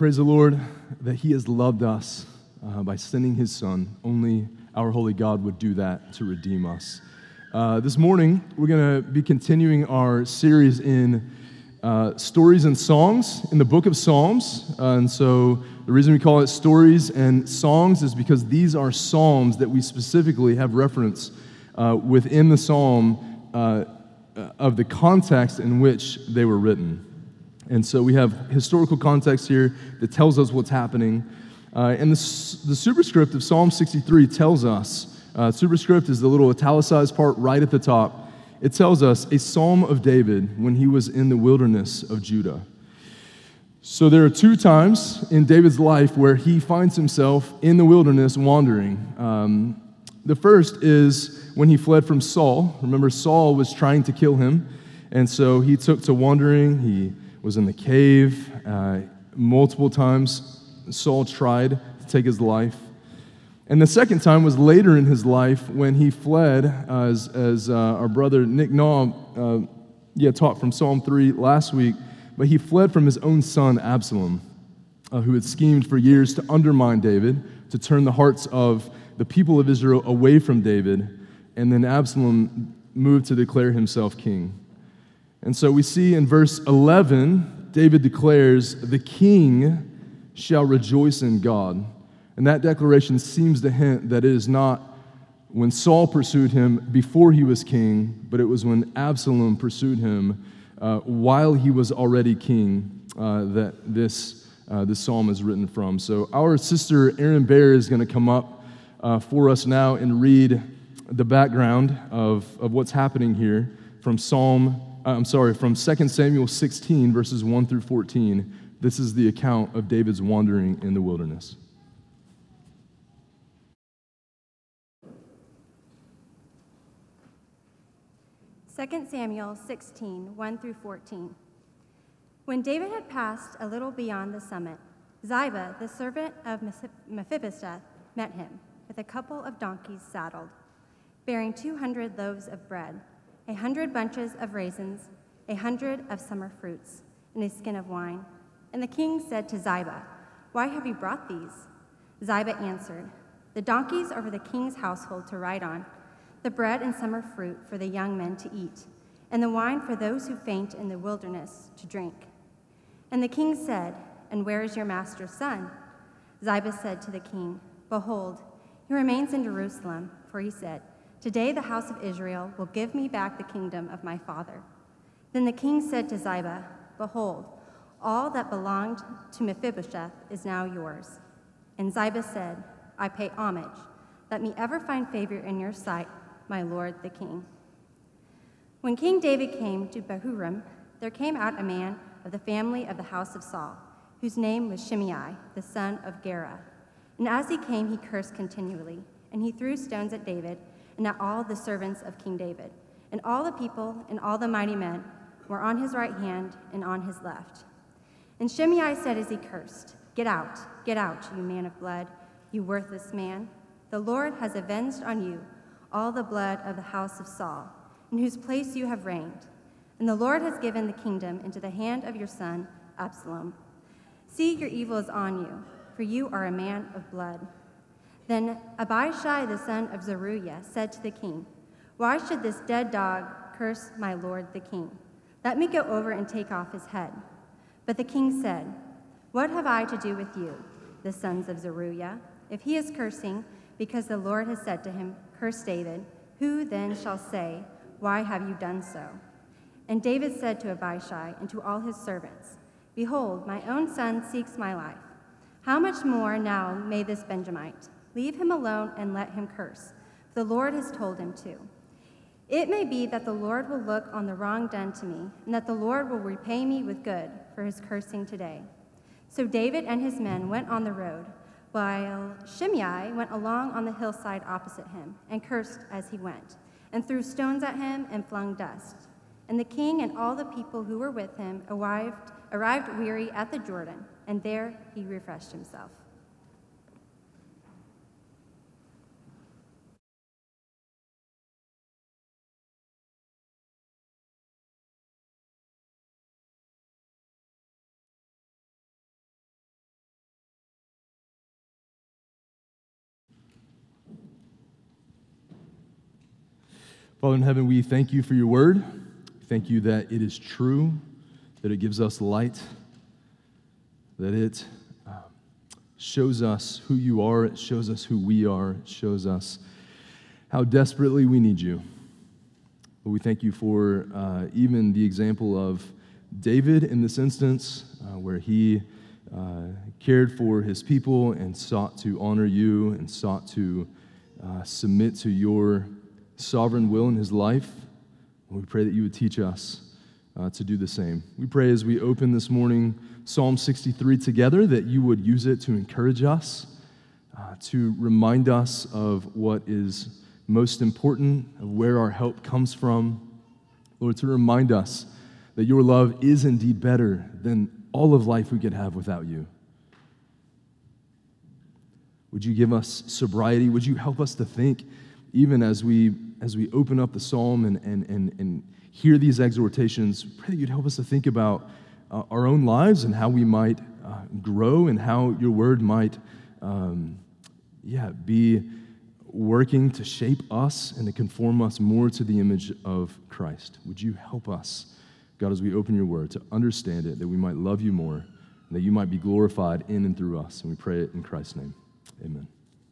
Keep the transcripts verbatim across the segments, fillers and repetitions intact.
Praise the Lord that He has loved us uh, by sending His Son. Only our holy God would do that to redeem us. Uh, this morning, we're going to be continuing our series in uh, stories and songs in the book of Psalms. Uh, and so the reason we call it stories and songs is because these are psalms that we specifically have reference uh, within the psalm uh, of the context in which they were written. And so we have historical context here that tells us what's happening. Uh, and the, the superscript of Psalm sixty-three tells us, uh, superscript is the little italicized part right at the top. It tells us a psalm of David when he was in the wilderness of Judah. So there are two times in David's life where he finds himself in the wilderness wandering. Um, the first is when he fled from Saul. Remember, Saul was trying to kill him, and so he took to wandering. He was in the cave. Uh, multiple times Saul tried to take his life. And the second time was later in his life when he fled, uh, as, as uh, our brother Nick Naw uh, yeah, taught from Psalm three last week, but he fled from his own son Absalom, uh, who had schemed for years to undermine David, to turn the hearts of the people of Israel away from David, and then Absalom moved to declare himself king. And so we see in verse eleven, David declares, "The king shall rejoice in God." And that declaration seems to hint that it is not when Saul pursued him before he was king, but it was when Absalom pursued him uh, while he was already king uh, that this, uh, this psalm is written from. So our sister Erin Baer is going to come up uh, for us now and read the background of, of what's happening here from Psalm I'm sorry, from Second Samuel sixteen, verses one through fourteen. This is the account of David's wandering in the wilderness. Second Samuel sixteen, one through fourteen. When David had passed a little beyond the summit, Ziba, the servant of Mephibosheth, met him with a couple of donkeys saddled, bearing two hundred loaves of bread, a hundred bunches of raisins, a hundred of summer fruits, and a skin of wine. And the king said to Ziba, "Why have you brought these?" Ziba answered, "The donkeys are for the king's household to ride on, the bread and summer fruit for the young men to eat, and the wine for those who faint in the wilderness to drink." And the king said, "And where is your master's son?" Ziba said to the king, "Behold, he remains in Jerusalem, for he said, 'Today the house of Israel will give me back the kingdom of my father.'" Then the king said to Ziba, "Behold, all that belonged to Mephibosheth is now yours." And Ziba said, "I pay homage. Let me ever find favor in your sight, my lord the king." When King David came to Bahurim, there came out a man of the family of the house of Saul, whose name was Shimei, the son of Gera. And as he came, he cursed continually, and he threw stones at David and at all the servants of King David. And all the people and all the mighty men were on his right hand and on his left. And Shimei said as he cursed, "Get out, get out, you man of blood, you worthless man. The Lord has avenged on you all the blood of the house of Saul, in whose place you have reigned. And the Lord has given the kingdom into the hand of your son, Absalom. See, your evil is on you, for you are a man of blood." Then Abishai, the son of Zeruiah, said to the king, "Why should this dead dog curse my lord the king? Let me go over and take off his head." But the king said, "What have I to do with you, the sons of Zeruiah? If he is cursing because the Lord has said to him, 'Curse David,' who then shall say, 'Why have you done so?'" And David said to Abishai and to all his servants, "Behold, my own son seeks my life. How much more now may this Benjamite? Leave him alone and let him curse. The Lord has told him to. It may be that the Lord will look on the wrong done to me, and that the Lord will repay me with good for his cursing today." So David and his men went on the road, while Shimei went along on the hillside opposite him, and cursed as he went, and threw stones at him and flung dust. And the king and all the people who were with him arrived, arrived weary at the Jordan, and there he refreshed himself. Father in heaven, we thank you for your word. Thank you that it is true, that it gives us light, that it uh, shows us who you are, it shows us who we are, it shows us how desperately we need you. But we thank you for uh, even the example of David in this instance, uh, where he uh, cared for his people and sought to honor you and sought to uh, submit to your sovereign will in his life. We pray that you would teach us uh, to do the same. We pray as we open this morning Psalm sixty-three together that you would use it to encourage us, uh, to remind us of what is most important, of where our help comes from. Lord, to remind us that your love is indeed better than all of life we could have without you. Would you give us sobriety? Would you help us to think, even as we as we open up the psalm and and and, and hear these exhortations, pray that you'd help us to think about uh, our own lives and how we might uh, grow and how your word might, um, yeah, be working to shape us and to conform us more to the image of Christ. Would you help us, God, as we open your word, to understand it, that we might love you more, and that you might be glorified in and through us. And we pray it in Christ's name. Amen.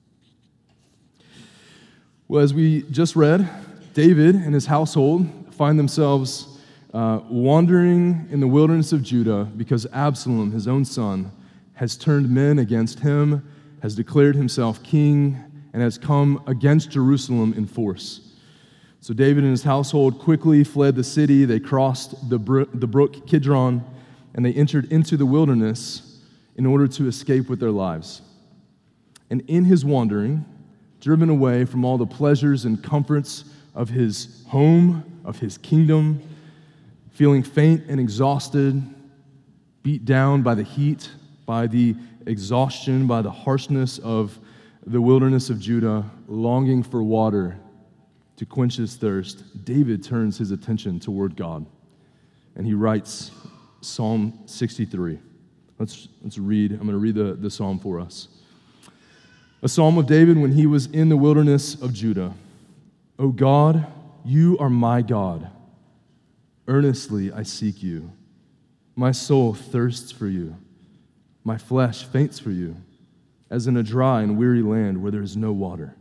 Well, as we just read, David and his household find themselves uh, wandering in the wilderness of Judah because Absalom, his own son, has turned men against him, has declared himself king, and has come against Jerusalem in force. So David and his household quickly fled the city. They crossed the, bro- the brook Kidron, and they entered into the wilderness in order to escape with their lives. And in his wandering, driven away from all the pleasures and comforts of his home, of his kingdom, feeling faint and exhausted, beat down by the heat, by the exhaustion, by the harshness of the wilderness of Judah, longing for water to quench his thirst, David turns his attention toward God, and he writes Psalm sixty-three. Let's, let's read. I'm going to read the, the psalm for us. A psalm of David when he was in the wilderness of Judah. O God, you are my God. Earnestly I seek you. My soul thirsts for you. My flesh faints for you, as in a dry and weary land where there is no water.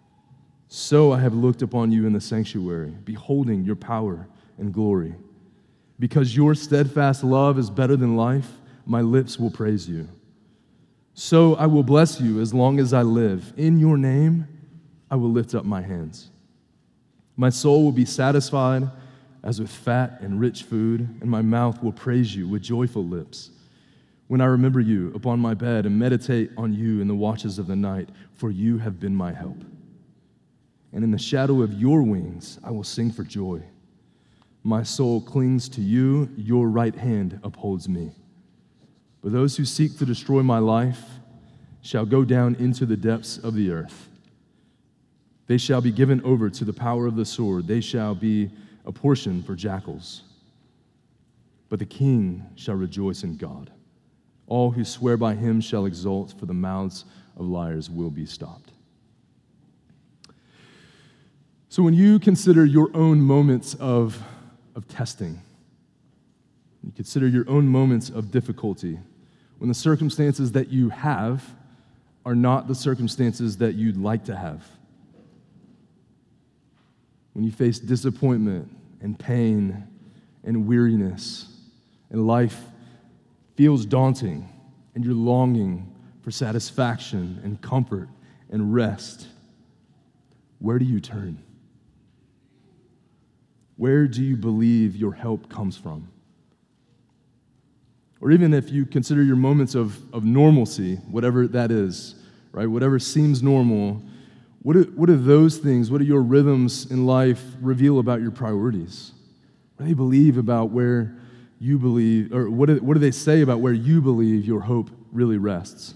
So I have looked upon you in the sanctuary, beholding your power and glory. Because your steadfast love is better than life, my lips will praise you. So I will bless you as long as I live. In your name, I will lift up my hands. My soul will be satisfied as with fat and rich food, and my mouth will praise you with joyful lips. When I remember you upon my bed and meditate on you in the watches of the night, for you have been my help. And in the shadow of your wings, I will sing for joy. My soul clings to you, your right hand upholds me. But those who seek to destroy my life shall go down into the depths of the earth. They shall be given over to the power of the sword. They shall be a portion for jackals. But the king shall rejoice in God. All who swear by him shall exult, for the mouths of liars will be stopped. So when you consider your own moments of, of testing, you consider your own moments of difficulty, when the circumstances that you have are not the circumstances that you'd like to have. When you face disappointment and pain and weariness, and life feels daunting, and you're longing for satisfaction and comfort and rest, where do you turn? Where do you believe your help comes from? Or even if you consider your moments of, of normalcy, whatever that is, right? Whatever seems normal, what do, what do those things, what do your rhythms in life reveal about your priorities? What do they believe about where you believe, or what do, what do they say about where you believe your hope really rests?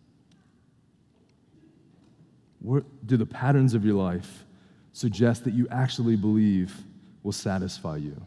What do the patterns of your life suggest that you actually believe will satisfy you?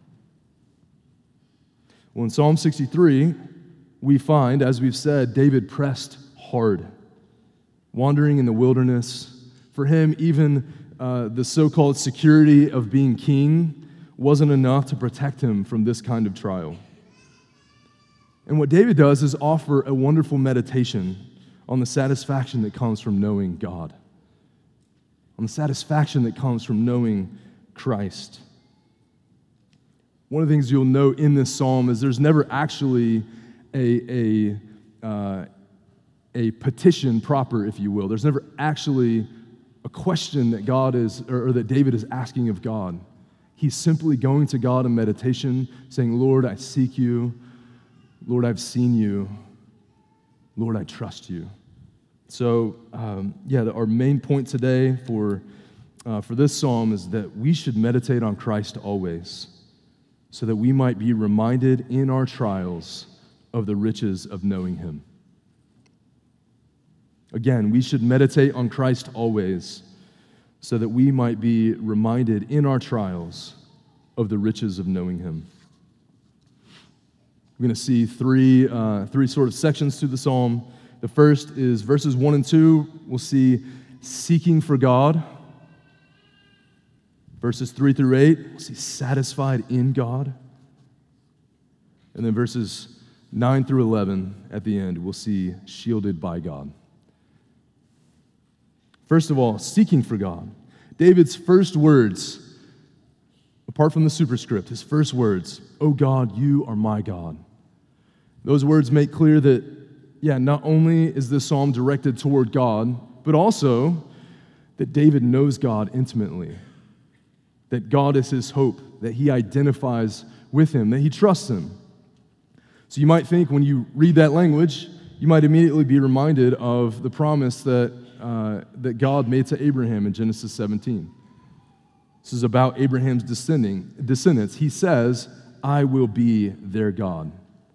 Well, in Psalm sixty-three, we find, as we've said, David pressed hard, wandering in the wilderness. For him, even uh, the so-called security of being king wasn't enough to protect him from this kind of trial. And what David does is offer a wonderful meditation on the satisfaction that comes from knowing God, on the satisfaction that comes from knowing Christ. One of the things you'll note in this psalm is there's never actually a, a, uh, a petition proper, if you will. There's never actually a question that God is, or, or that David is asking of God. He's simply going to God in meditation, saying, Lord, I seek you. Lord, I've seen you. Lord, I trust you. So, um, yeah, the, our main point today for, uh, for this psalm is that we should meditate on Christ always, so that we might be reminded in our trials of the riches of knowing him. Again, we should meditate on Christ always, so that we might be reminded in our trials of the riches of knowing him. We're going to see three, uh, three sort of sections to the psalm. The first is verses one and two. We'll see seeking for God. Verses three through eight, we'll see satisfied in God. And then verses nine through eleven at the end, we'll see shielded by God. First of all, seeking for God. David's first words, apart from the superscript, his first words, "O God, you are my God." Those words make clear that, yeah, not only is this psalm directed toward God, but also that David knows God intimately, that God is his hope, that he identifies with him, that he trusts him. So you might think when you read that language, you might immediately be reminded of the promise that, uh, that God made to Abraham in Genesis seventeen. This is about Abraham's descending, descendants. He says, I will be their God.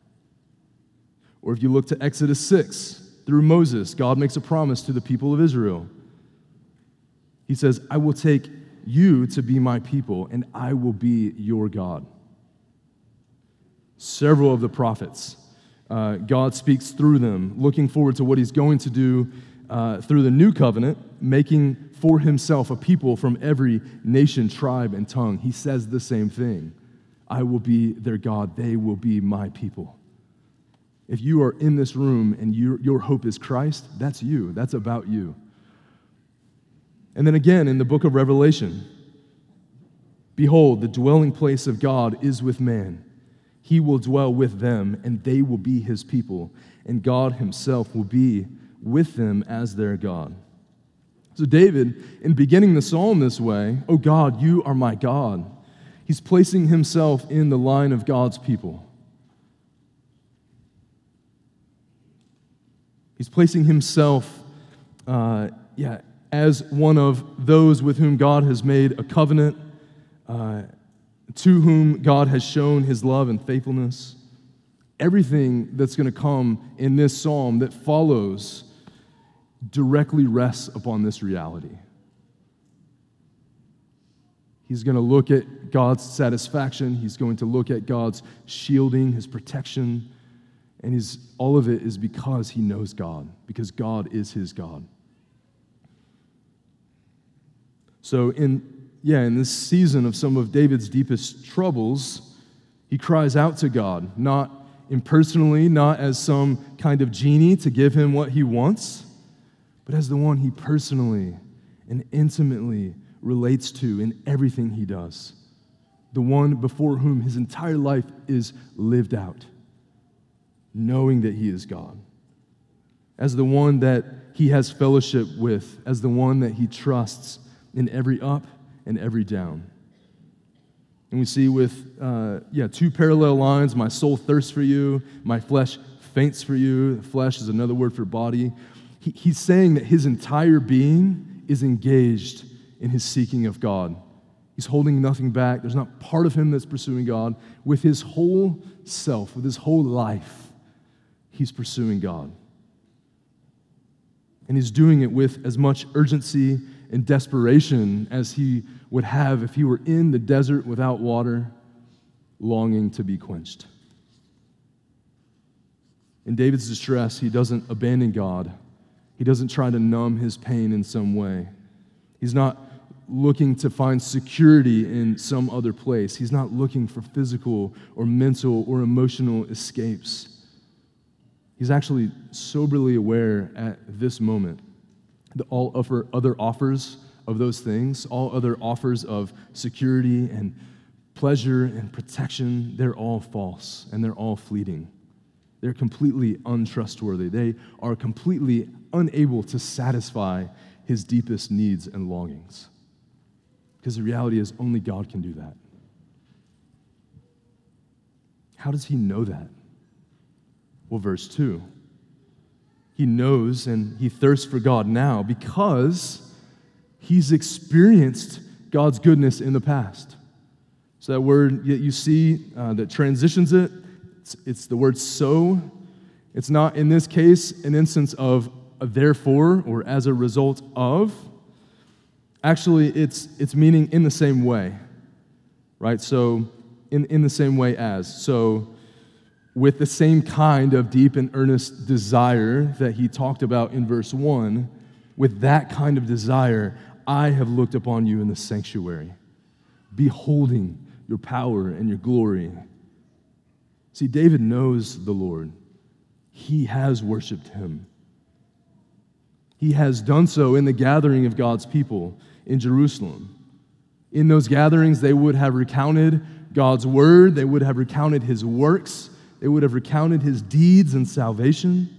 Or if you look to Exodus six, through Moses, God makes a promise to the people of Israel. He says, I will take you to be my people, and I will be your God. Several of the prophets, uh, God speaks through them, looking forward to what he's going to do uh, through the new covenant, making for himself a people from every nation, tribe, and tongue. He says the same thing. I will be their God. They will be my people. If you are in this room and you, your hope is Christ, that's you. That's about you. And then again, in the book of Revelation, behold, the dwelling place of God is with man. He will dwell with them, and they will be his people, and God himself will be with them as their God. So David, in beginning the psalm this way, "O God, you are my God," he's placing himself in the line of God's people. He's placing himself, uh, yeah, as one of those with whom God has made a covenant, uh, to whom God has shown his love and faithfulness. Everything that's going to come in this psalm that follows directly rests upon this reality. He's going to look at God's satisfaction. He's going to look at God's shielding, his protection, and his, all of it is because he knows God, because God is his God. So in, yeah, in this season of some of David's deepest troubles, he cries out to God, not impersonally, not as some kind of genie to give him what he wants, but as the one he personally and intimately relates to in everything he does, the one before whom his entire life is lived out, knowing that he is God, as the one that he has fellowship with, as the one that he trusts in every up and every down. And we see with, uh, yeah, two parallel lines, my soul thirsts for you, my flesh faints for you. The flesh is another word for body. He, he's saying that his entire being is engaged in his seeking of God. He's holding nothing back. There's not part of him that's pursuing God. With his whole self, with his whole life, he's pursuing God. And he's doing it with as much urgency and desperation as he would have if he were in the desert without water, longing to be quenched. In David's distress, he doesn't abandon God. He doesn't try to numb his pain in some way. He's not looking to find security in some other place. He's not looking for physical or mental or emotional escapes. He's actually soberly aware at this moment that all offer, other offers of those things, all other offers of security and pleasure and protection, they're all false and they're all fleeting. They're completely untrustworthy. They are completely unable to satisfy his deepest needs and longings. Because the reality is only God can do that. How does he know that? Well, verse two. He knows and he thirsts for God now because he's experienced God's goodness in the past. So that word that you see uh, that transitions it, it's, it's the word so. It's not, in this case, an instance of a therefore or as a result of. Actually, it's it's meaning in the same way, right? So in, in the same way as. So with the same kind of deep and earnest desire that he talked about in verse one, with that kind of desire, I have looked upon you in the sanctuary, beholding your power and your glory. See, David knows the Lord. He has worshiped him. He has done so in the gathering of God's people in Jerusalem. In those gatherings, they would have recounted God's word. They would have recounted his works. They would have recounted his deeds and salvation.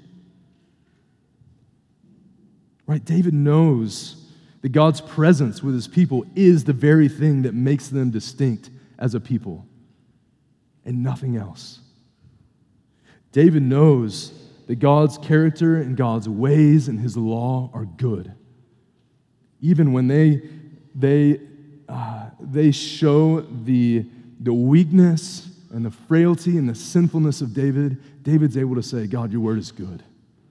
Right? David knows that God's presence with his people is the very thing that makes them distinct as a people, and nothing else. David knows that God's character and God's ways and his law are good. Even when they, they, uh, they show the, the weakness and the frailty and the sinfulness of David, David's able to say, God, your word is good.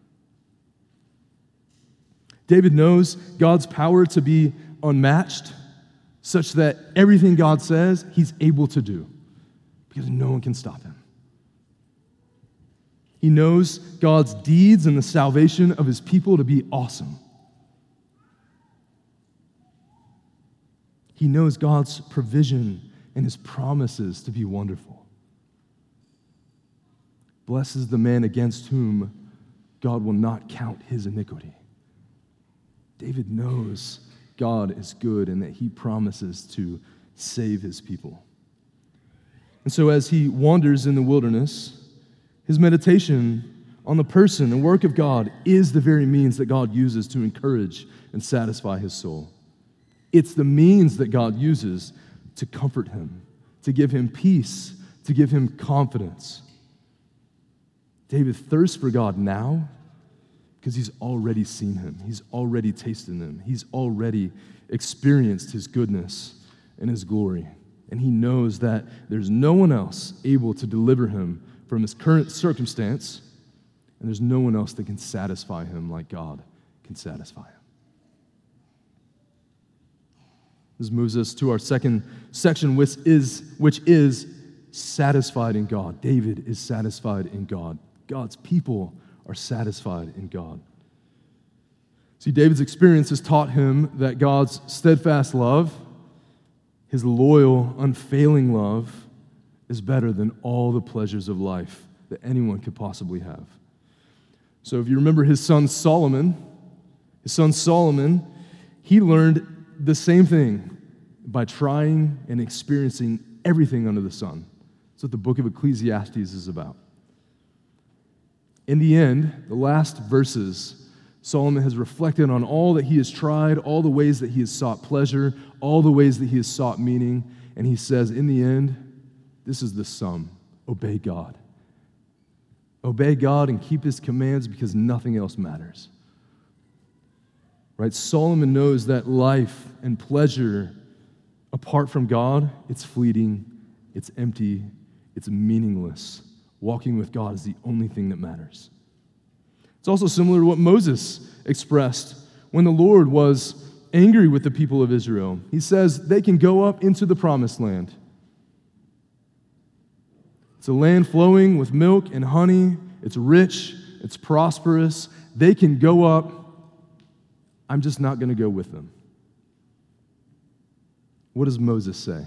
David knows God's power to be unmatched, such that everything God says, he's able to do, because no one can stop him. He knows God's deeds and the salvation of his people to be awesome. He knows God's provision and his promises to be wonderful. Blessed is the man against whom God will not count his iniquity. David knows God is good and that he promises to save his people. And so as he wanders in the wilderness, his meditation on the person and work of God is the very means that God uses to encourage and satisfy his soul. It's the means that God uses to comfort him, to give him peace, to give him confidence. David thirsts for God now because he's already seen him. He's already tasted him. He's already experienced his goodness and his glory. And he knows that there's no one else able to deliver him from his current circumstance, and there's no one else that can satisfy him like God can satisfy him. This moves us to our second section, which is, which is satisfied in God. David is satisfied in God. God's people are satisfied in God. See, David's experience has taught him that God's steadfast love, his loyal, unfailing love, is better than all the pleasures of life that anyone could possibly have. So if you remember his son Solomon, his son Solomon, he learned the same thing by trying and experiencing everything under the sun. That's what the book of Ecclesiastes is about. In the end, the last verses, Solomon has reflected on all that he has tried, all the ways that he has sought pleasure, all the ways that he has sought meaning, and he says, in the end, this is the sum: obey God. Obey God and keep his commands because nothing else matters. Right? Solomon knows that life and pleasure apart from God, it's fleeting, it's empty, it's meaningless. Walking with God is the only thing that matters. It's also similar to what Moses expressed when the Lord was angry with the people of Israel. He says they can go up into the promised land. It's a land flowing with milk and honey. It's rich. It's prosperous. They can go up. I'm just not going to go with them. what does Moses say?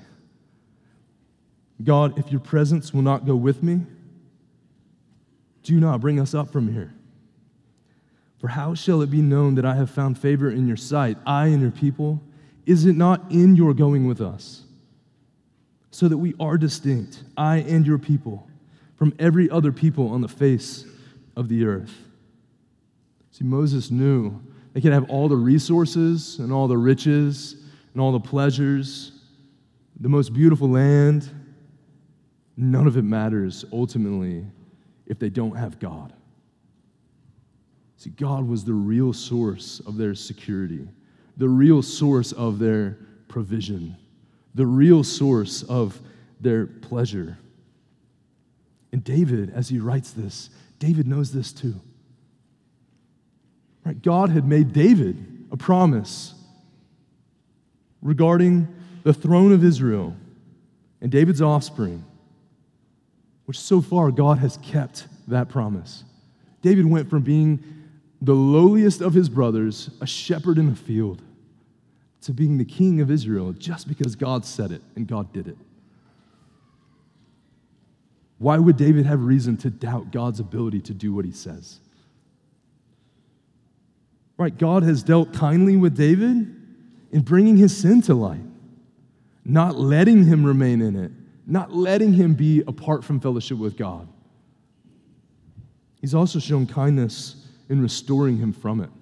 God, if your presence will not go with me, do not bring us up from here. For how shall it be known that I have found favor in your sight, I and your people? Is it not in your going with us, so that we are distinct, I and your people, from every other people on the face of the earth? See, Moses knew they could have all the resources and all the riches and all the pleasures, the most beautiful land. None of it matters ultimately if they don't have God. See, God was the real source of their security, the real source of their provision, the real source of their pleasure. And David, as he writes this, David knows this too. Right? God had made David a promise regarding the throne of Israel and David's offspring, which so far God has kept that promise. David went from being the lowliest of his brothers, a shepherd in a field, to being the king of Israel just because God said it and God did it. Why would David have reason to doubt God's ability to do what he says? Right, God has dealt kindly with David in bringing his sin to light, not letting him remain in it, not letting him be apart from fellowship with God. He's also shown kindness in restoring him from it.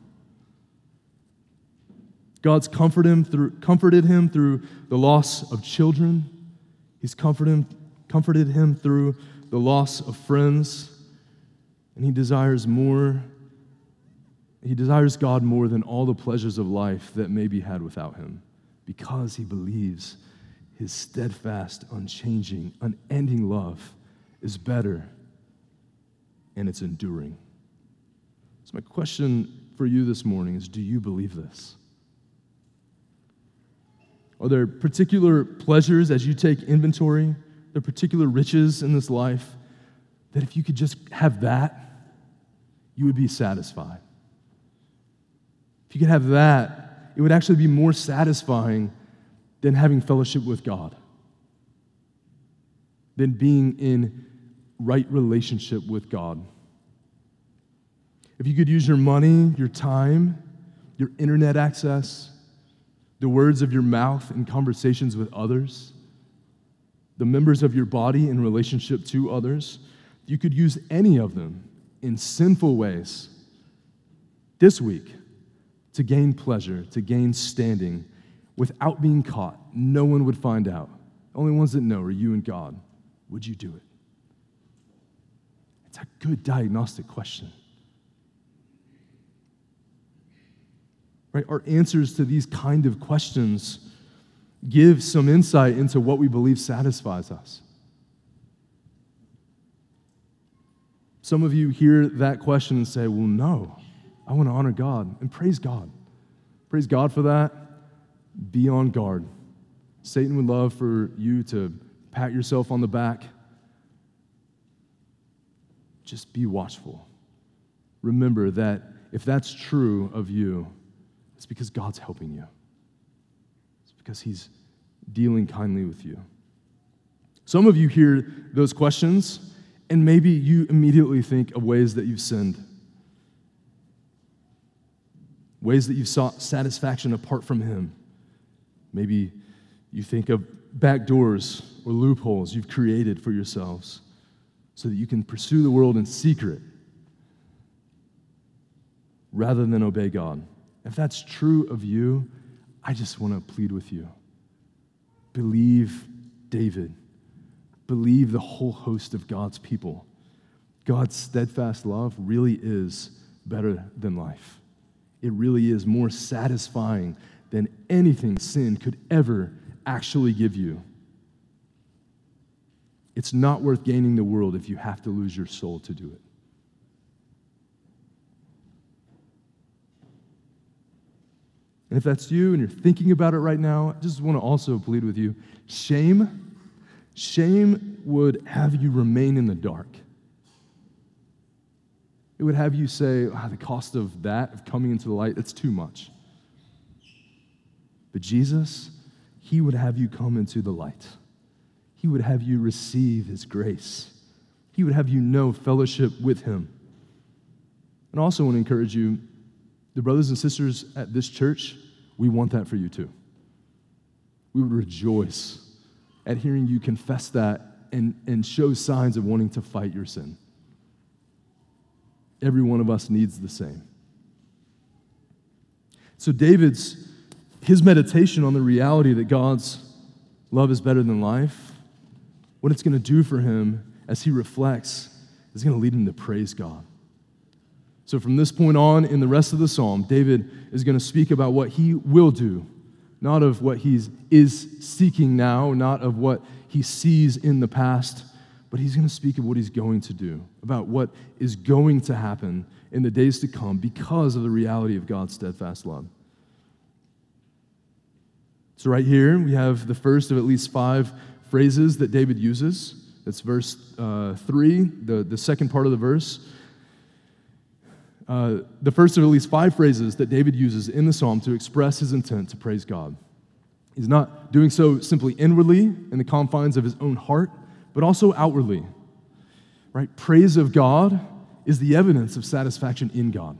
God's comforted him through, comforted him through the loss of children. He's comforted him, comforted him through the loss of friends. And he desires more. He desires God more than all the pleasures of life that may be had without him, because he believes his steadfast, unchanging, unending love is better and it's enduring. So my question for you this morning is, do you believe this? Are there particular pleasures as you take inventory, are there particular riches in this life that if you could just have that, you would be satisfied? If you could have that, it would actually be more satisfying than having fellowship with God, than being in right relationship with God. If you could use your money, your time, your internet access, the words of your mouth in conversations with others, the members of your body in relationship to others, you could use any of them in sinful ways this week to gain pleasure, to gain standing, without being caught. No one would find out. The only ones that know are you and God. Would you do it? It's a good diagnostic question. Right? Our answers to these kind of questions give some insight into what we believe satisfies us. Some of you hear that question and say, well, no, I want to honor God, and praise God. Praise God for that. Be on guard. Satan would love for you to pat yourself on the back. Just be watchful. Remember that if that's true of you, it's because God's helping you. It's because he's dealing kindly with you. Some of you hear those questions, and maybe you immediately think of ways that you've sinned, ways that you've sought satisfaction apart from him. Maybe you think of back doors or loopholes you've created for yourselves so that you can pursue the world in secret rather than obey God. If that's true of you, I just want to plead with you. Believe David. Believe the whole host of God's people. God's steadfast love really is better than life. It really is more satisfying than anything sin could ever actually give you. It's not worth gaining the world if you have to lose your soul to do it. And if that's you and you're thinking about it right now, I just want to also plead with you. Shame, shame would have you remain in the dark. It would have you say, oh, the cost of that, of coming into the light, it's too much. But Jesus, he would have you come into the light. He would have you receive his grace. He would have you know fellowship with him. And I also want to encourage you, the brothers and sisters at this church, we want that for you too. We would rejoice at hearing you confess that and, and show signs of wanting to fight your sin. Every one of us needs the same. So David's, his meditation on the reality that God's love is better than life, what it's going to do for him as he reflects is going to lead him to praise God. So from this point on, in the rest of the psalm, David is going to speak about what he will do, not of what he is seeking now, not of what he sees in the past, but he's going to speak of what he's going to do, about what is going to happen in the days to come because of the reality of God's steadfast love. So right here, we have the first of at least five phrases that David uses. That's verse uh, three, the, the second part of the verse. Uh, the first of at least five phrases that David uses in the psalm to express his intent to praise God. He's not doing so simply inwardly in the confines of his own heart, but also outwardly. Right? Praise of God is the evidence of satisfaction in God.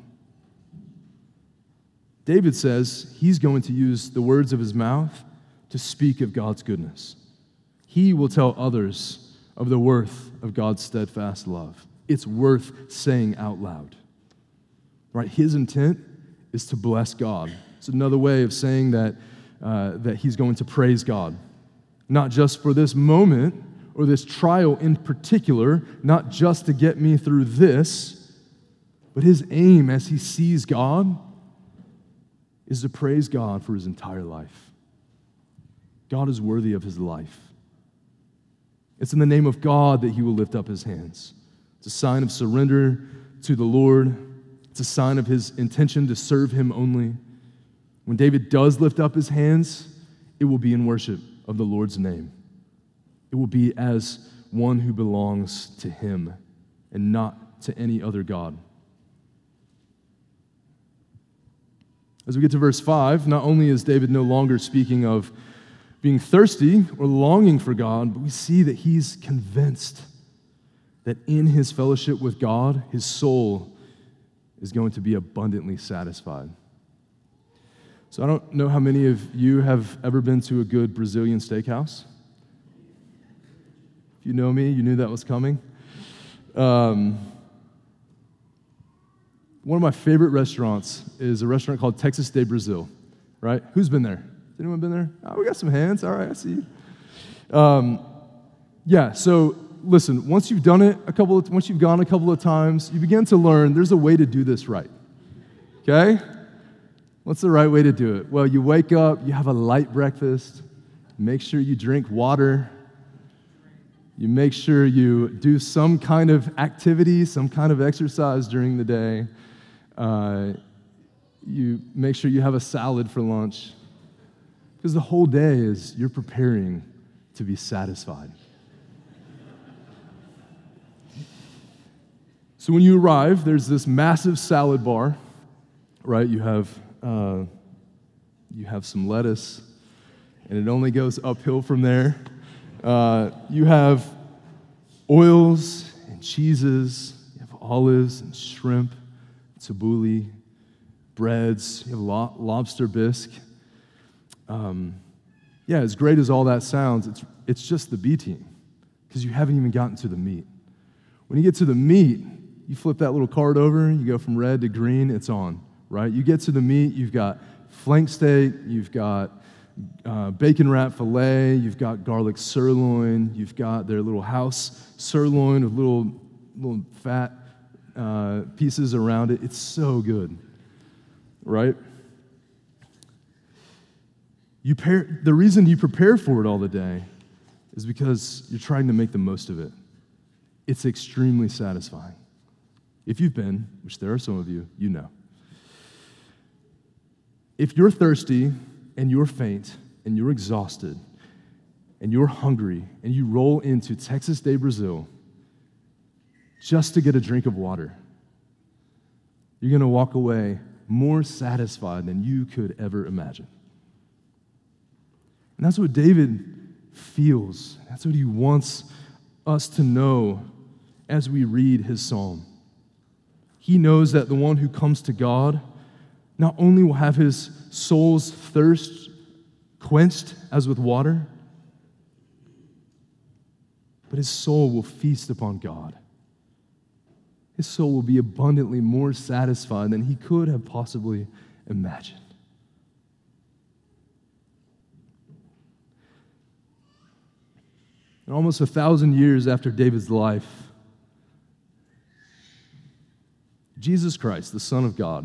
David says he's going to use the words of his mouth to speak of God's goodness. He will tell others of the worth of God's steadfast love. It's worth saying out loud. Right? His intent is to bless God. It's another way of saying that, uh, that he's going to praise God. Not just for this moment or this trial in particular, not just to get me through this, but his aim as he sees God is to praise God for his entire life. God is worthy of his life. It's in the name of God that he will lift up his hands. It's a sign of surrender to the Lord. It's a sign of his intention to serve him only. When David does lift up his hands, it will be in worship of the Lord's name. It will be as one who belongs to him and not to any other God. As we get to verse five, not only is David no longer speaking of being thirsty or longing for God, but we see that he's convinced that in his fellowship with God, his soul is going to be abundantly satisfied. So I don't know how many of you have ever been to a good Brazilian steakhouse. If you know me, you knew that was coming. Um, one of my favorite restaurants is a restaurant called Texas de Brazil, right? Who's been there? Has anyone been there? Oh, we got some hands. All right, I see you. Um, yeah, so listen, once you've done it a couple of, once you've gone a couple of times, you begin to learn there's a way to do this right, okay? What's the right way to do it? Well, you wake up, you have a light breakfast, make sure you drink water, you make sure you do some kind of activity, some kind of exercise during the day, uh, you make sure you have a salad for lunch, because the whole day is you're preparing to be satisfied. So when you arrive, there's this massive salad bar, right? You have uh, you have some lettuce, and it only goes uphill from there. Uh, you have oils and cheeses. You have olives and shrimp, tabbouleh, breads. You have lo- lobster bisque. Um, yeah, as great as all that sounds, it's it's just the B team, because you haven't even gotten to the meat. When you get to the meat, you flip that little card over, you go from red to green, it's on, right? You get to the meat, you've got flank steak, you've got uh, bacon wrap filet, you've got garlic sirloin, you've got their little house sirloin with little, little fat uh, pieces around it. It's so good, right? You pair, the reason you prepare for it all the day is because you're trying to make the most of it. It's extremely satisfying. If you've been, which there are some of you, you know. If you're thirsty and you're faint and you're exhausted and you're hungry and you roll into Texas de Brazil just to get a drink of water, you're going to walk away more satisfied than you could ever imagine. And that's what David feels. That's what he wants us to know as we read his psalm. He knows that the one who comes to God not only will have his soul's thirst quenched as with water, but his soul will feast upon God. His soul will be abundantly more satisfied than he could have possibly imagined. And almost a thousand years after David's life, Jesus Christ, the Son of God,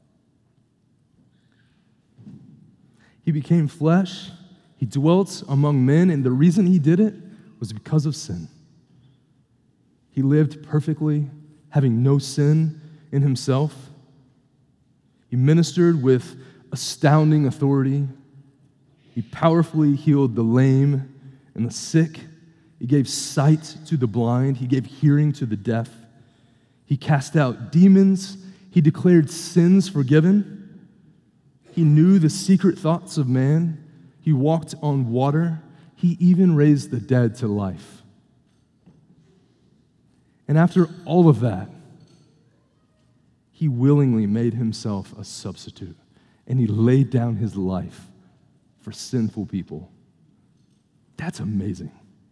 he became flesh, he dwelt among men, and the reason he did it was because of sin. He lived perfectly, having no sin in himself. He ministered with astounding authority. He powerfully healed the lame and the sick. He gave sight to the blind. He gave hearing to the deaf. He cast out demons. He declared sins forgiven. He knew the secret thoughts of man. He walked on water. He even raised the dead to life. And after all of that, he willingly made himself a substitute, and he laid down his life for sinful people. That's amazing.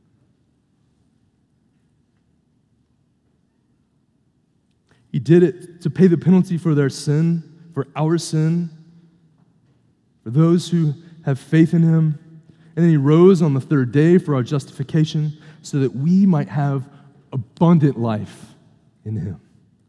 He did it to pay the penalty for their sin, for our sin, for those who have faith in him. And then he rose on the third day for our justification so that we might have abundant life in him.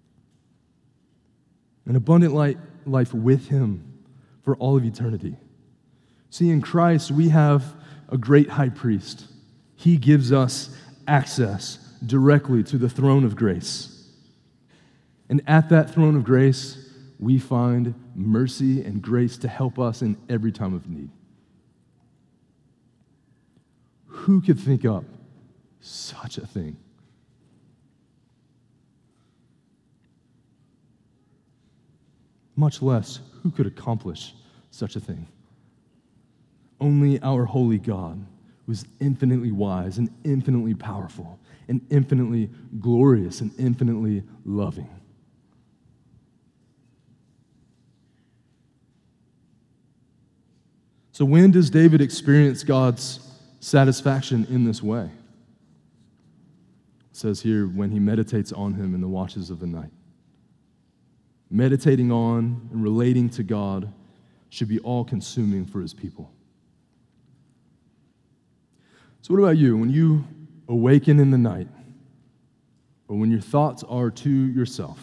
An abundant life with him for all of eternity. See, in Christ, we have a great high priest. He gives us access directly to the throne of grace. And at that throne of grace, we find mercy and grace to help us in every time of need. Who could think up such a thing? Much less, who could accomplish such a thing? Only our holy God, who is infinitely wise and infinitely powerful and infinitely glorious and infinitely loving. So when does David experience God's satisfaction in this way? It says here, when he meditates on him in the watches of the night. Meditating on and relating to God should be all-consuming for his people. So what about you? When you awaken in the night, or when your thoughts are to yourself,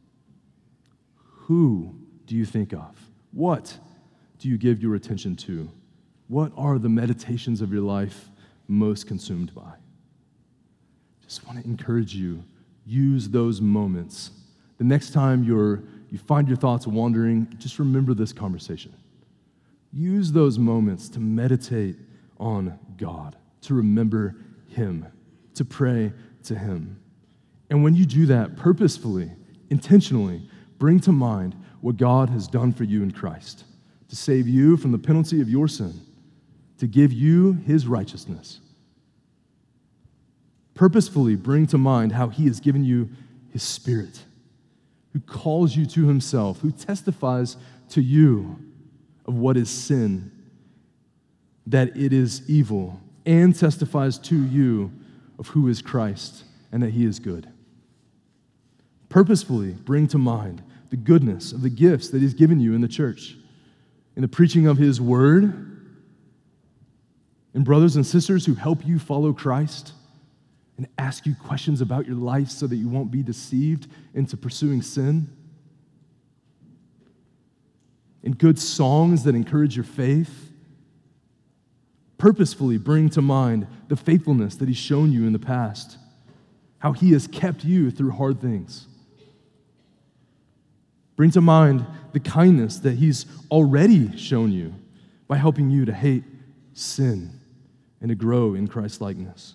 who do you think of? What do you give your attention to? What are the meditations of your life most consumed by? Just want to encourage you, use those moments. The next time you're, you find your thoughts wandering, just remember this conversation. Use those moments to meditate on God, to remember him, to pray to him. And when you do that purposefully, intentionally, bring to mind what God has done for you in Christ, to save you from the penalty of your sin, to give you his righteousness. Purposefully bring to mind how he has given you his Spirit, who calls you to himself, who testifies to you of what is sin, that it is evil, and testifies to you of who is Christ and that he is good. Purposefully bring to mind the goodness of the gifts that he's given you in the church, in the preaching of his word, and brothers and sisters who help you follow Christ and ask you questions about your life so that you won't be deceived into pursuing sin, and good songs that encourage your faith. Purposefully bring to mind the faithfulness that he's shown you in the past, how he has kept you through hard things. Bring to mind the kindness that he's already shown you by helping you to hate sin and to grow in Christ-likeness.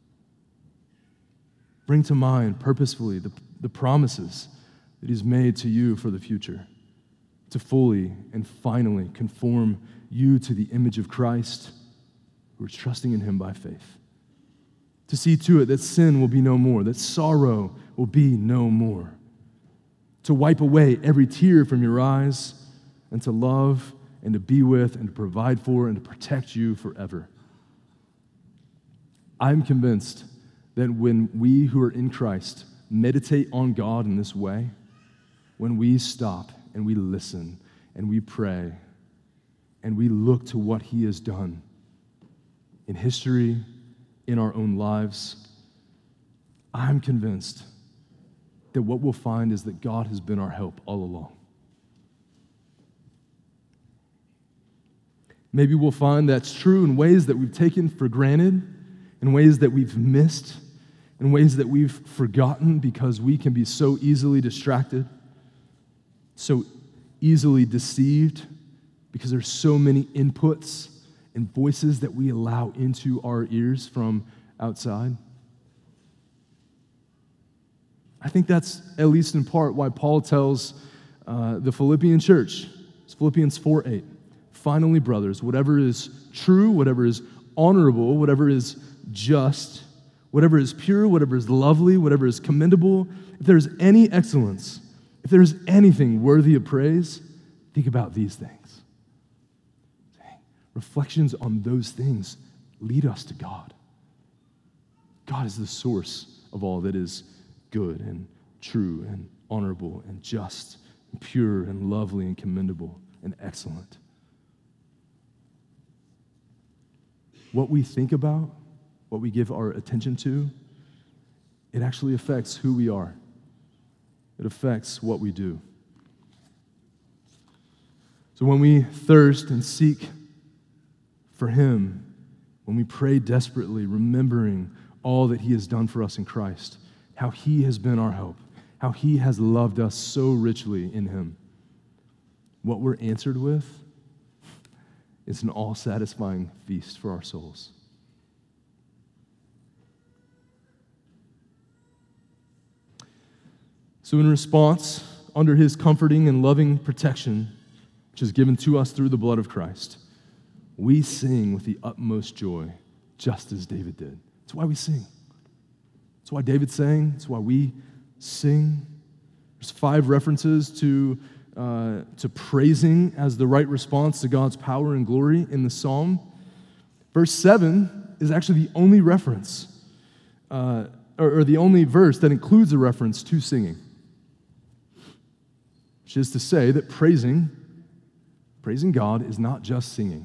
Bring to mind purposefully the, the promises that he's made to you for the future, to fully and finally conform you to the image of Christ who are trusting in him by faith. To see to it that sin will be no more, that sorrow will be no more. To wipe away every tear from your eyes, and to love and to be with and to provide for and to protect you forever. I'm convinced that when we who are in Christ meditate on God in this way, when we stop and we listen and we pray and we look to what he has done in history, in our own lives, I'm convinced that what we'll find is that God has been our help all along. Maybe we'll find that's true in ways that we've taken for granted, in ways that we've missed, in ways that we've forgotten because we can be so easily distracted, so easily deceived because there's so many inputs and voices that we allow into our ears from outside. I think that's at least in part why Paul tells uh, the Philippian church, it's Philippians four eight, finally, brothers, whatever is true, whatever is honorable, whatever is just, whatever is pure, whatever is lovely, whatever is commendable, if there's any excellence, if there's anything worthy of praise, think about these things. Reflections on those things lead us to God. God is the source of all that is good and true and honorable and just and pure and lovely and commendable and excellent. What we think about, what we give our attention to, it actually affects who we are. It affects what we do. So when we thirst and seek for him, when we pray desperately, remembering all that he has done for us in Christ, how he has been our help, how he has loved us so richly in him, what we're answered with is an all-satisfying feast for our souls. So in response, under his comforting and loving protection, which is given to us through the blood of Christ, we sing with the utmost joy, just as David did. That's why we sing. That's why David sang. That's why we sing. There's five references to, uh, to praising as the right response to God's power and glory in the psalm. Verse seven is actually the only reference, uh, or, or the only verse that includes a reference to singing, which is to say that praising, praising God is not just singing.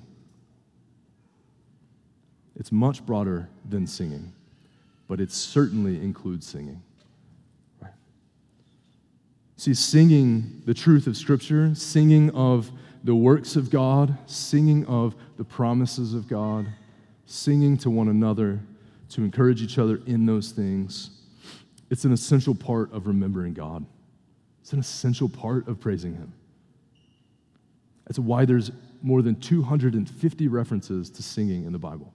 It's much broader than singing, but it certainly includes singing. Right? See, singing the truth of Scripture, singing of the works of God, singing of the promises of God, singing to one another to encourage each other in those things, it's an essential part of remembering God. It's an essential part of praising him. That's why there's more than two hundred fifty references to singing in the Bible.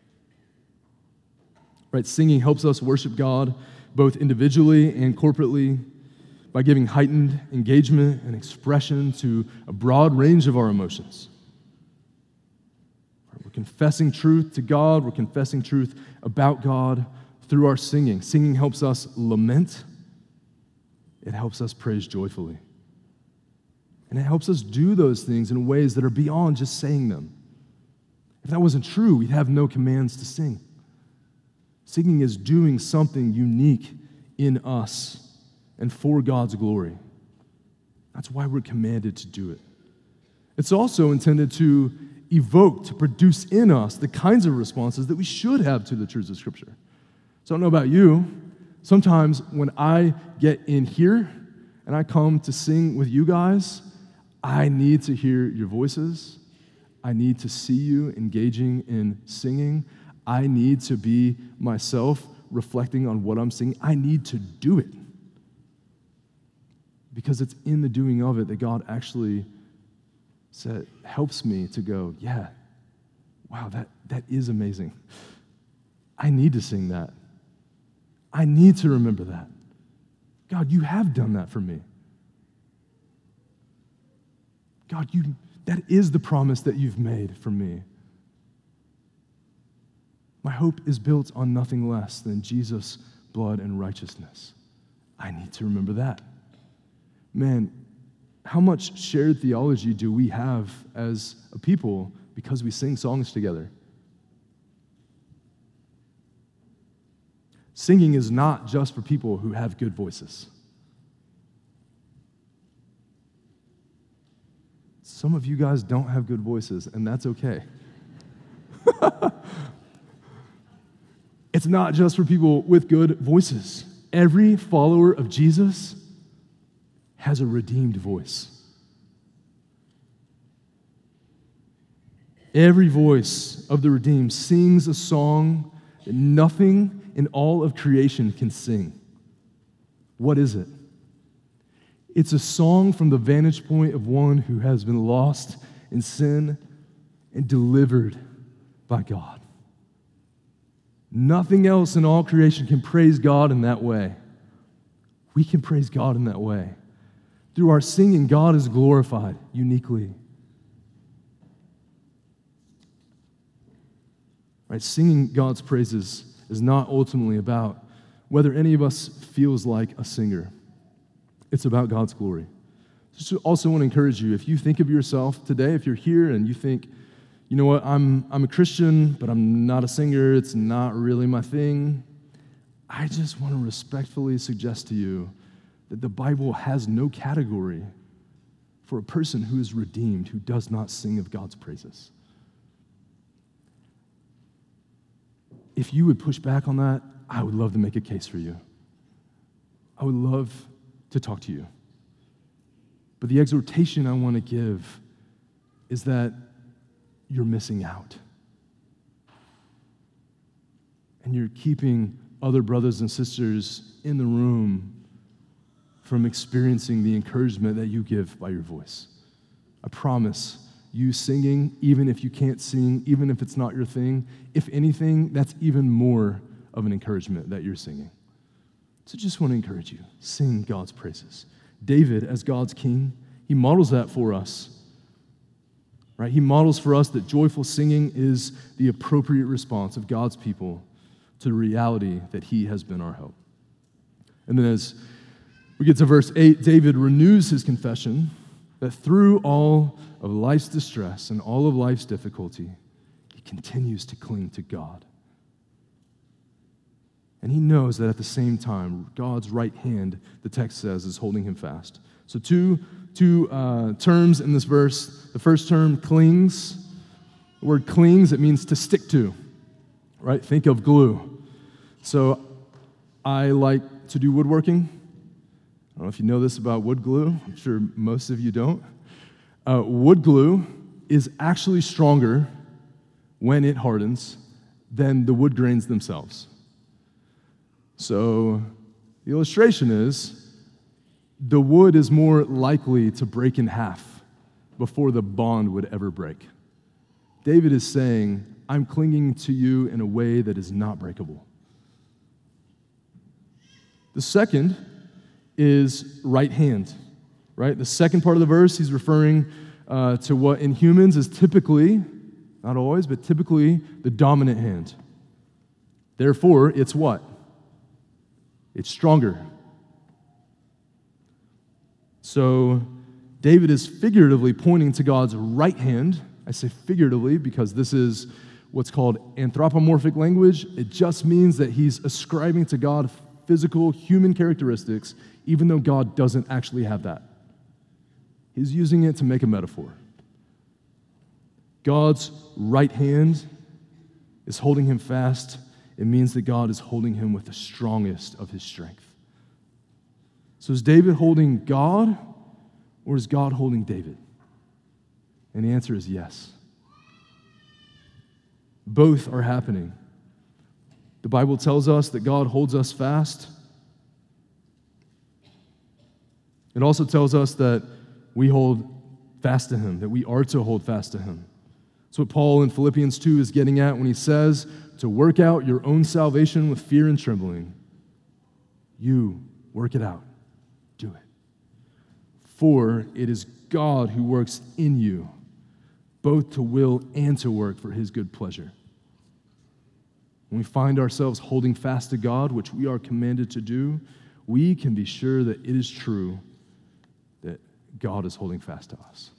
Right, singing helps us worship God both individually and corporately by giving heightened engagement and expression to a broad range of our emotions. We're confessing truth to God. We're confessing truth about God through our singing. Singing helps us lament. It helps us praise joyfully. And it helps us do those things in ways that are beyond just saying them. If that wasn't true, we'd have no commands to sing. Singing is doing something unique in us and for God's glory. That's why we're commanded to do it. It's also intended to evoke, to produce in us the kinds of responses that we should have to the truths of Scripture. So I don't know about you, sometimes when I get in here and I come to sing with you guys, I need to hear your voices. I need to see you engaging in singing. I need to be myself reflecting on what I'm singing. I need to do it. Because it's in the doing of it that God actually said, helps me to go, yeah, wow, that, that is amazing. I need to sing that. I need to remember that. God, you have done that for me. God, you that is the promise that you've made for me. My hope is built on nothing less than Jesus' blood and righteousness. I need to remember that. Man, how much shared theology do we have as a people because we sing songs together? Singing is not just for people who have good voices. Some of you guys don't have good voices, and that's okay. It's not just for people with good voices. Every follower of Jesus has a redeemed voice. Every voice of the redeemed sings a song that nothing in all of creation can sing. What is it? It's a song from the vantage point of one who has been lost in sin and delivered by God. Nothing else in all creation can praise God in that way. We can praise God in that way. Through our singing, God is glorified uniquely. Right? Singing God's praises is not ultimately about whether any of us feels like a singer. It's about God's glory. Just also want to encourage you, if you think of yourself today, if you're here and you think, you know what, I'm, I'm a Christian, but I'm not a singer, it's not really my thing, I just want to respectfully suggest to you that the Bible has no category for a person who is redeemed, who does not sing of God's praises. If you would push back on that, I would love to make a case for you. I would love to talk to you. But the exhortation I want to give is that you're missing out. And you're keeping other brothers and sisters in the room from experiencing the encouragement that you give by your voice. I promise you singing, even if you can't sing, even if it's not your thing, if anything, that's even more of an encouragement that you're singing. So just want to encourage you, sing God's praises. David, as God's king, he models that for us. Right? He models for us that joyful singing is the appropriate response of God's people to the reality that he has been our help. And then as we get to verse eight, David renews his confession that through all of life's distress and all of life's difficulty, he continues to cling to God. And he knows that at the same time, God's right hand, the text says, is holding him fast. So two, two uh, terms in this verse. The first term, clings. The word clings, it means to stick to, right? Think of glue. So I like to do woodworking. I don't know if you know this about wood glue. I'm sure most of you don't. Uh, wood glue is actually stronger when it hardens than the wood grains themselves. So the illustration is the wood is more likely to break in half before the bond would ever break. David is saying, I'm clinging to you in a way that is not breakable. The second is right hand, right? The second part of the verse, he's referring uh, to what in humans is typically, not always, but typically the dominant hand. Therefore, it's what? It's stronger. So David is figuratively pointing to God's right hand. I say figuratively because this is what's called anthropomorphic language. It just means that he's ascribing to God physical human characteristics, even though God doesn't actually have that. He's using it to make a metaphor. God's right hand is holding him fast. It means that God is holding him with the strongest of his strength. So is David holding God, or is God holding David? And the answer is yes. Both are happening. The Bible tells us that God holds us fast. It also tells us that we hold fast to him, that we are to hold fast to him. That's what Paul in Philippians two is getting at when he says to work out your own salvation with fear and trembling. You work it out. Do it. For it is God who works in you, both to will and to work for his good pleasure. when we find ourselves holding fast to God, which we are commanded to do, we can be sure that it is true that God is holding fast to us.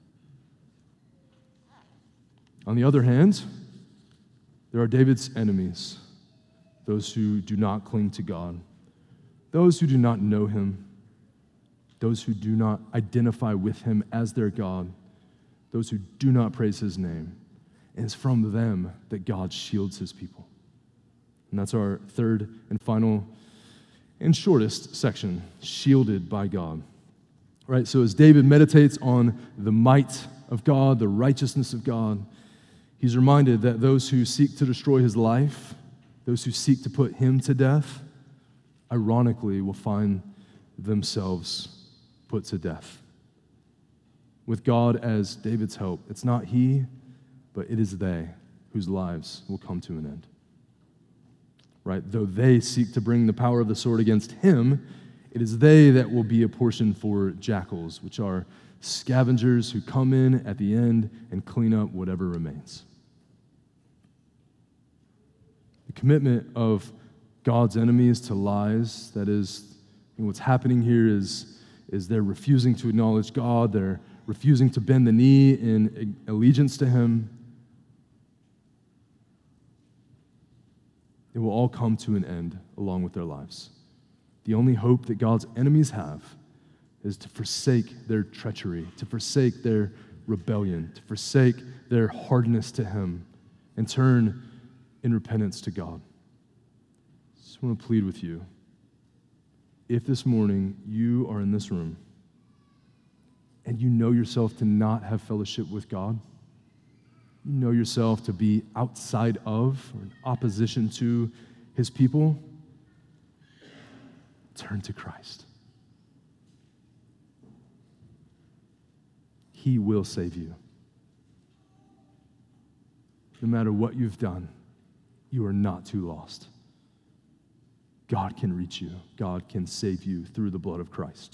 On the other hand, there are David's enemies, those who do not cling to God, those who do not know him, those who do not identify with him as their God, those who do not praise his name. And it's from them that God shields his people. And that's our third and final and shortest section, shielded by God. Right, so as David meditates on the might of God, the righteousness of God, he's reminded that those who seek to destroy his life, those who seek to put him to death, ironically will find themselves put to death. With God as David's hope, it's not he, but it is they whose lives will come to an end. Right? Though they seek to bring the power of the sword against him, it is they that will be a portion for jackals, which are scavengers who come in at the end and clean up whatever remains. The commitment of God's enemies to lies, that is, you know, what's happening here is, is they're refusing to acknowledge God, they're refusing to bend the knee in allegiance to him. It will all come to an end along with their lives. The only hope that God's enemies have is to forsake their treachery, to forsake their rebellion, to forsake their hardness to him, and turn in repentance to God. I just want to plead with you. If this morning you are in this room and you know yourself to not have fellowship with God, you know yourself to be outside of or in opposition to his people, turn to Christ. He will save you. No matter what you've done, you are not too lost. God can reach you. God can save you through the blood of Christ.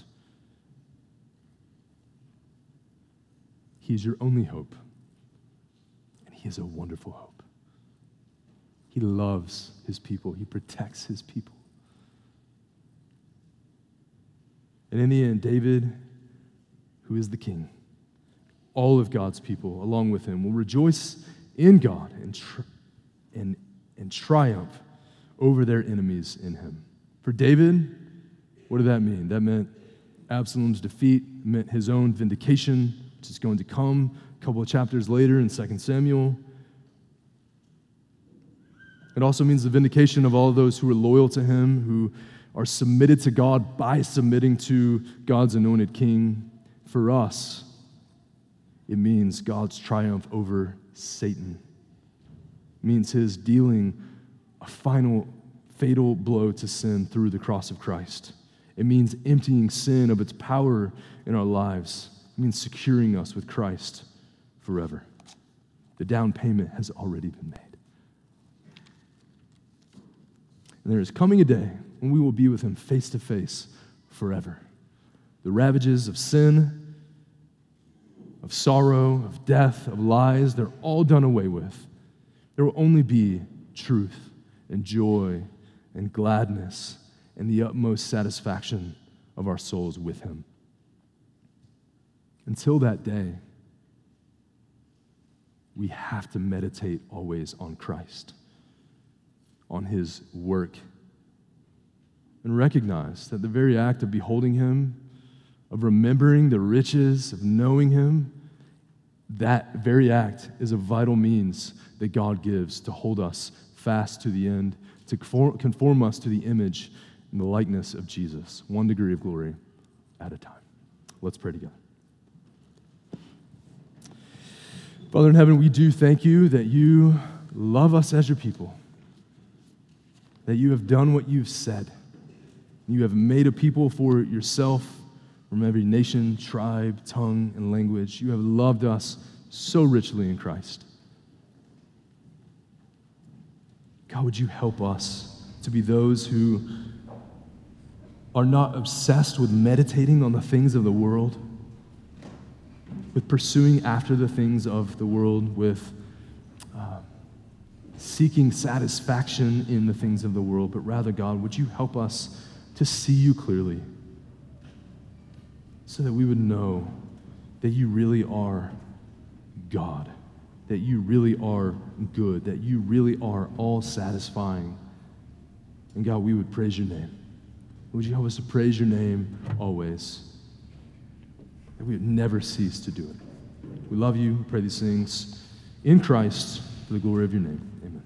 He is your only hope. And he is a wonderful hope. He loves his people. He protects his people. And in the end, David, who is the king, all of God's people along with him will rejoice in God and, tri- and, and triumph over their enemies in him. For David, what did that mean? That meant Absalom's defeat, meant his own vindication, which is going to come a couple of chapters later in Second Samuel. It also means the vindication of all of those who are loyal to him, who are submitted to God by submitting to God's anointed king. For us, it means God's triumph over Satan. It means his dealing a final fatal blow to sin through the cross of Christ. It means emptying sin of its power in our lives. It means securing us with Christ forever. The down payment has already been made. And there is coming a day when we will be with him face to face forever. The ravages of sin, of sorrow, of death, of lies, they're all done away with. There will only be truth and joy and gladness and the utmost satisfaction of our souls with him. Until that day, we have to meditate always on Christ, on his work, and recognize that the very act of beholding him, of remembering the riches of knowing him, that very act is a vital means that God gives to hold us fast to the end, to conform us to the image and the likeness of Jesus, one degree of glory at a time. Let's pray together. Father in heaven, we do thank you that you love us as your people, that you have done what you've said. You have made a people for yourself from every nation, tribe, tongue, and language. You have loved us so richly in Christ. God, would you help us to be those who are not obsessed with meditating on the things of the world, with pursuing after the things of the world, with uh, seeking satisfaction in the things of the world, but rather, God, would you help us to see you clearly so that we would know that you really are God, that you really are good, that you really are all satisfying. And God, we would praise your name. Would you help us to praise your name always? That we would never cease to do it. We love you. We pray these things in Christ for the glory of your name. Amen.